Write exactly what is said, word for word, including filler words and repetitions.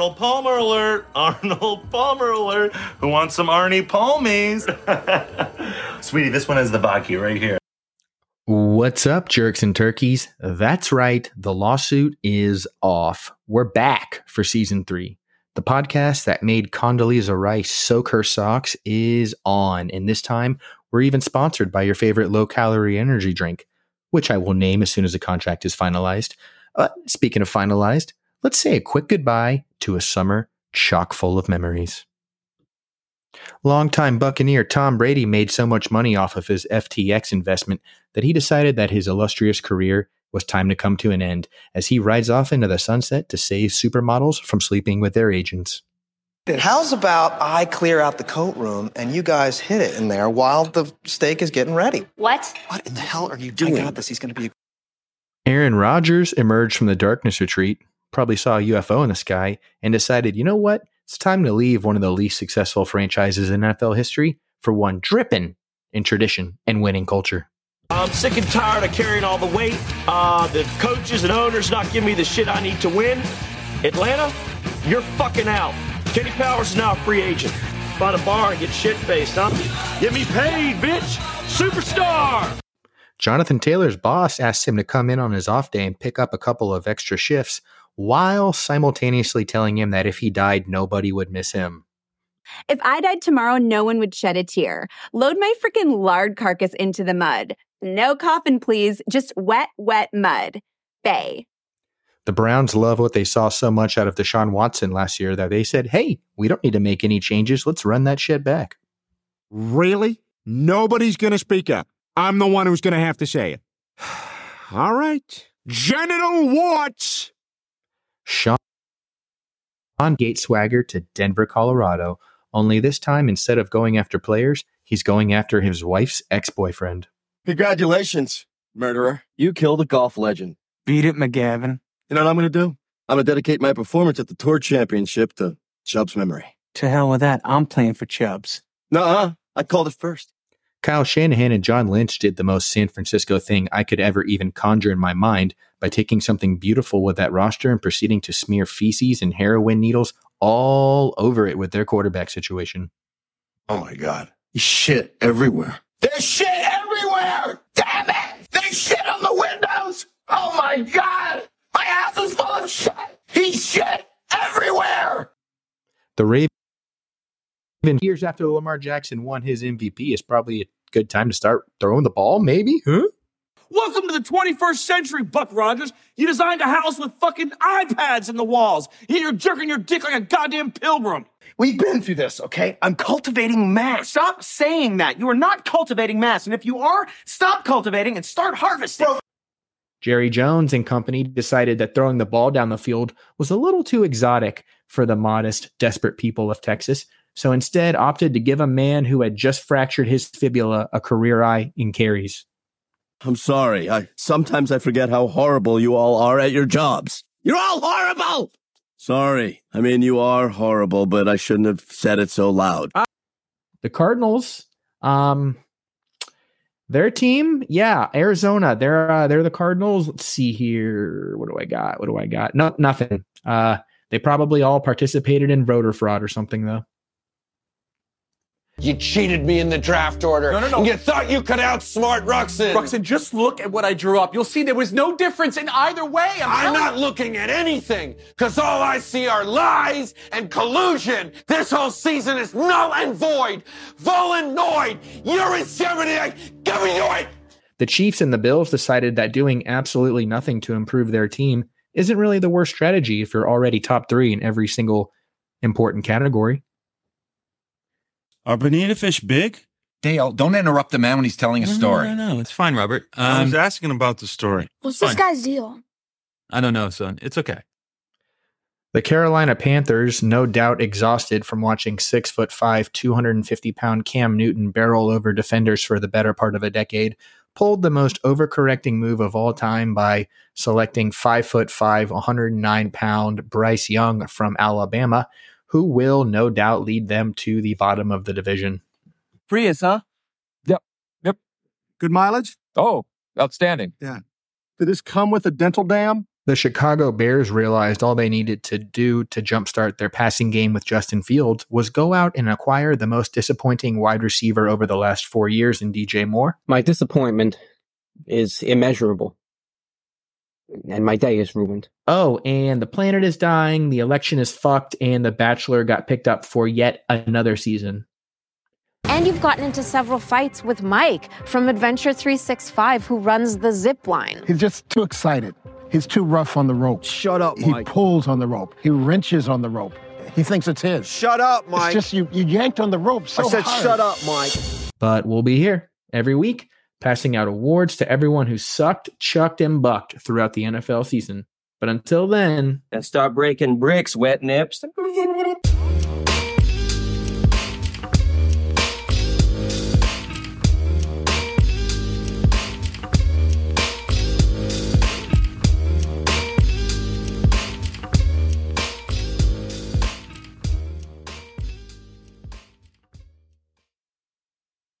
Arnold Palmer alert! Arnold Palmer alert! Who wants some Arnie Palmies? Sweetie, this one has the vodka right here. What's up, jerks and turkeys? That's right, the lawsuit is off. We're back for season three. The podcast that made Condoleezza Rice soak her socks is on, and this time we're even sponsored by your favorite low-calorie energy drink, which I will name as soon as the contract is finalized. Uh, speaking of finalized, let's say a quick goodbye to a summer chock full of memories. Longtime Buccaneer Tom Brady made so much money off of his F T X investment that he decided that his illustrious career was time to come to an end as he rides off into the sunset to save supermodels from sleeping with their agents. How's about I clear out the coat room and you guys hit it in there while the steak is getting ready? What? What in the hell are you doing? I got this. He's going to be... Aaron Rodgers emerged from the darkness retreat, probably saw a U F O in the sky, and decided, you know what? It's time to leave one of the least successful franchises in N F L history for one dripping in tradition and winning culture. I'm sick and tired of carrying all the weight. Uh, the coaches and owners not giving me the shit I need to win. Atlanta, you're fucking out. Kenny Powers is now a free agent. Find a bar and get shit-faced, huh? Get me paid, bitch! Superstar! Jonathan Taylor's boss asked him to come in on his off day and pick up a couple of extra shifts, while simultaneously telling him that if he died, nobody would miss him. If I died tomorrow, no one would shed a tear. Load my freaking lard carcass into the mud. No coffin, please. Just wet, wet mud. Bay. The Browns love what they saw so much out of Deshaun Watson last year that they said, hey, we don't need to make any changes. Let's run that shit back. Really? Nobody's going to speak up. I'm the one who's going to have to say it. All right. Genital warts. Sean Gateswagger to Denver, Colorado. Only this time, instead of going after players, he's going after his wife's ex-boyfriend. Congratulations, murderer. You killed a golf legend. Beat it, McGavin. You know what I'm going to do? I'm going to dedicate my performance at the Tour Championship to Chubb's memory. To hell with that. I'm playing for Chubbs. Nuh-uh. I called it first. Kyle Shanahan and John Lynch did the most San Francisco thing I could ever even conjure in my mind by taking something beautiful with that roster and proceeding to smear feces and heroin needles all over it with their quarterback situation. Oh my God. He's shit everywhere. There's shit everywhere! Damn it! There's shit on the windows! Oh my God! My house is full of shit! He's shit everywhere! The Ravens, years after Lamar Jackson won his M V P, is probably a good time to start throwing the ball, maybe? Huh? Welcome to the twenty-first century, Buck Rogers. You designed a house with fucking iPads in the walls. Here you're jerking your dick like a goddamn pilgrim. We've been through this, okay? I'm cultivating mass. Stop saying that. You are not cultivating mass. And if you are, stop cultivating and start harvesting. Bro. Jerry Jones and company decided that throwing the ball down the field was a little too exotic for the modest, desperate people of Texas, so instead opted to give a man who had just fractured his fibula a career eye in carries. I'm sorry. I sometimes I forget how horrible you all are at your jobs. You're all horrible! Sorry. I mean, you are horrible, but I shouldn't have said it so loud. The Cardinals, um, their team, yeah, Arizona. They're uh, they're the Cardinals. Let's see here. What do I got? What do I got? No, nothing. Uh, they probably all participated in voter fraud or something, though. You cheated me in the draft order. No, no, no. And you thought you could outsmart Ruxin. Ruxin, just look at what I drew up. You'll see there was no difference in either way. I'm, I'm not you. looking at anything, because all I see are lies and collusion. This whole season is null and void. Volanoid. You're inseminating. Give me it. The Chiefs and the Bills decided that doing absolutely nothing to improve their team isn't really the worst strategy if you're already top three in every single important category. Are bonita fish big? Dale, don't interrupt the man when he's telling a story. No, no, no, it's fine, Robert. Um, I was asking about the story. What's this guy's deal? I don't know, son. It's okay. The Carolina Panthers, no doubt exhausted from watching six foot five, two hundred fifty pound Cam Newton barrel over defenders for the better part of a decade, pulled the most overcorrecting move of all time by selecting five foot five, one hundred nine pound Bryce Young from Alabama, who will no doubt lead them to the bottom of the division. Prius, huh? Yep. Yep. Good mileage? Oh, outstanding. Yeah. Did this come with a dental dam? The Chicago Bears realized all they needed to do to jumpstart their passing game with Justin Fields was go out and acquire the most disappointing wide receiver over the last four years in D J Moore. My disappointment is immeasurable. And my day is ruined. Oh, and the planet is dying, the election is fucked, and The Bachelor got picked up for yet another season. And you've gotten into several fights with Mike from Adventure three sixty-five, who runs the zip line. He's just too excited. He's too rough on the rope. Shut up, He Mike. pulls on the rope. He wrenches on the rope. He thinks it's his. Shut up, Mike. It's just you, you yanked on the rope so I said hard. shut up, Mike. But we'll be here every week, passing out awards to everyone who sucked, chucked, and bucked throughout the N F L season. But until then... And start breaking bricks, wet nips.